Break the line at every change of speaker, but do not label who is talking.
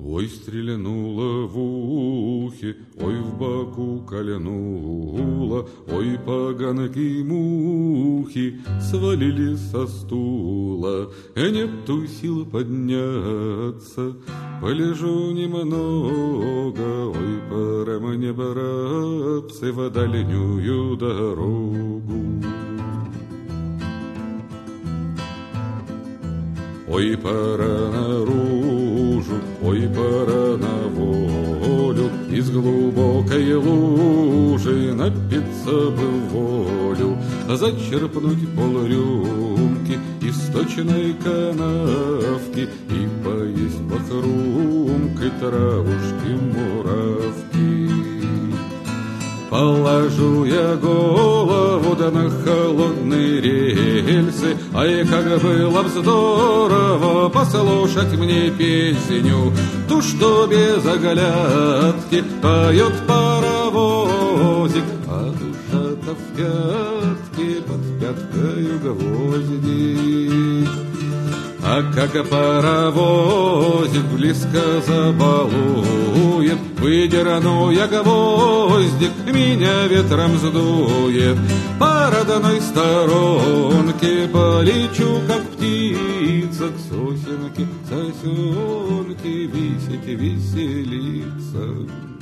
Ой, стрельнула в ухе, ой, в боку кольнула, ой, поганки мухи свалили со стула. Нету сил подняться, полежу немного, ой, пора мне, братцы, в дальнюю дорогу. Ой, пора наружу, ой, пора на волю, из глубокой лужи напиться бы волю, зачерпнуть полрюмки из сточной канавки и поесть похрумкой травушки-муравки. Положу я голову да на холодные рельсы, ай, как было б здорово послушать мне песню, ту, что без оглядки поет паровозик, а душа-то в пятке, под пяткою гвоздик. А как паровозик близко забалует, выдерну я гвоздик, меня ветром сдует. По родной сторонке полечу, как птица, к сосенке, сосенке висеть, веселиться.